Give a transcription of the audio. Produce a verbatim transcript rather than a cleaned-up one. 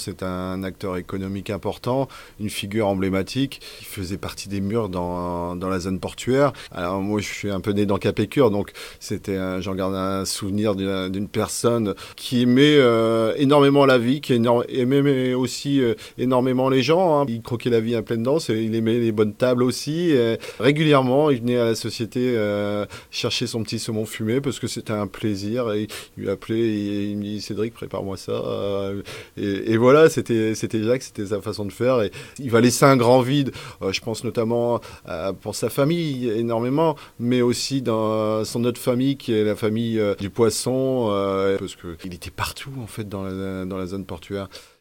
C'est un acteur économique important, une figure emblématique qui faisait partie des murs dans, dans la zone portuaire. Alors moi je suis un peu né dans Capécure, donc c'était un- j'en garde un souvenir d'une, d'une personne qui aimait euh, énormément la vie, qui éno- aimait aussi euh, énormément les gens, hein. Il croquait la vie à pleine dents, et il aimait les bonnes tables aussi. Et régulièrement il venait à la société euh, chercher son petit saumon fumé parce que c'était un plaisir. Et il m'appelait et il me dit Cédric, prépare-moi ça. Euh, et, et voilà, c'était, c'était Jacques, c'était sa façon de faire. Et il va laisser un grand vide, euh, je pense notamment euh, pour sa famille énormément, mais aussi dans son autre famille qui est la famille euh, du poisson, euh, parce qu'il était partout en fait dans la, dans la zone portuaire.